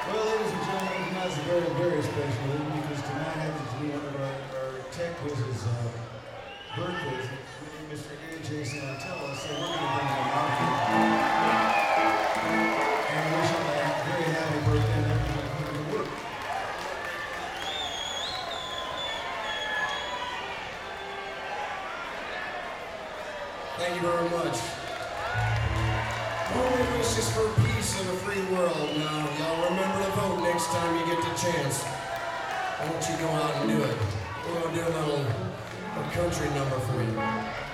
Well, ladies and gentlemen, tonight's a very, very special evening because tonight happens to be one of our tech quiz's birthdays. Mr. A.J. Santella, so we're going to bring him out here and wish him a very happy birthday and everything coming to work. Thank you very much. Only wishes for peace in a free world. Now, y'all remember to vote next time you get the chance. I want you to go out and do it. We're going to do a little country number for you.